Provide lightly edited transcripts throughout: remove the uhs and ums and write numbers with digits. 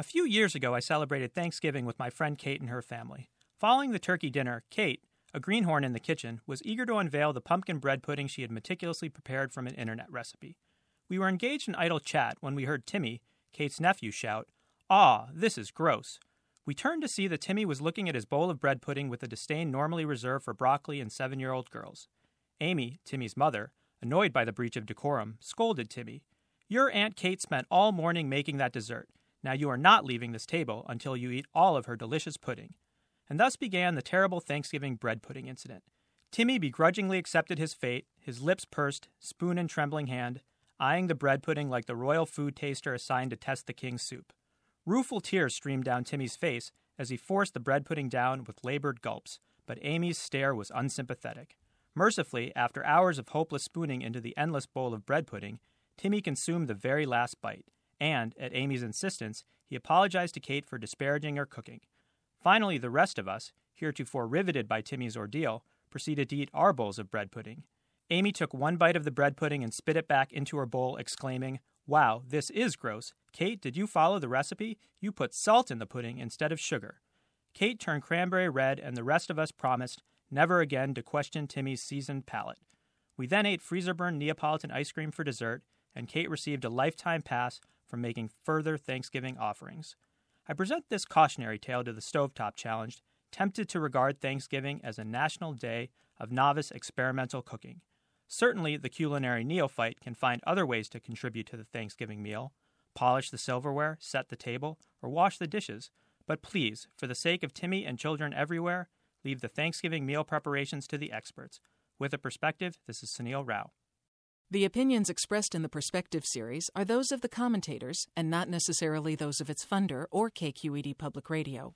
A few years ago, I celebrated Thanksgiving with my friend Kate and her family. Following the turkey dinner, Kate, a greenhorn in the kitchen, was eager to unveil the pumpkin bread pudding she had meticulously prepared from an internet recipe. We were engaged in idle chat when we heard Timmy, Kate's nephew, shout, "Aw, this is gross." We turned to see that Timmy was looking at his bowl of bread pudding with a disdain normally reserved for broccoli and 7-year-old girls. Amy, Timmy's mother, annoyed by the breach of decorum, scolded Timmy. "Your Aunt Kate spent all morning making that dessert. Now you are not leaving this table until you eat all of her delicious pudding." And thus began the terrible Thanksgiving bread pudding incident. Timmy begrudgingly accepted his fate, his lips pursed, spoon in trembling hand, eyeing the bread pudding like the royal food taster assigned to test the king's soup. Rueful tears streamed down Timmy's face as he forced the bread pudding down with labored gulps, but Amy's stare was unsympathetic. Mercifully, after hours of hopeless spooning into the endless bowl of bread pudding, Timmy consumed the very last bite, and, at Amy's insistence, he apologized to Kate for disparaging her cooking. Finally, the rest of us, heretofore riveted by Timmy's ordeal, proceeded to eat our bowls of bread pudding. Amy took one bite of the bread pudding and spit it back into her bowl, exclaiming, "Wow, this is gross. Kate, did you follow the recipe? You put salt in the pudding instead of sugar." Kate turned cranberry red, and the rest of us promised never again to question Timmy's seasoned palate. We then ate freezer-burned Neapolitan ice cream for dessert, and Kate received a lifetime pass from making further Thanksgiving offerings. I present this cautionary tale to the stovetop challenged, tempted to regard Thanksgiving as a national day of novice experimental cooking. Certainly, the culinary neophyte can find other ways to contribute to the Thanksgiving meal, polish the silverware, set the table, or wash the dishes. But please, for the sake of Timmy and children everywhere, leave the Thanksgiving meal preparations to the experts. With a Perspective, this is Sunil Rao. The opinions expressed in the Perspective series are those of the commentators and not necessarily those of its funder or KQED Public Radio.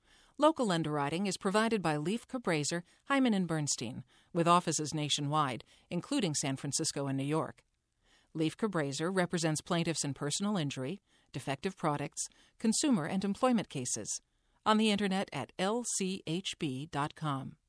Local underwriting is provided by Leif Cabraser, Hyman & Bernstein, with offices nationwide, including San Francisco and New York. Leif Cabraser represents plaintiffs in personal injury, defective products, consumer and employment cases. On the Internet at lchb.com.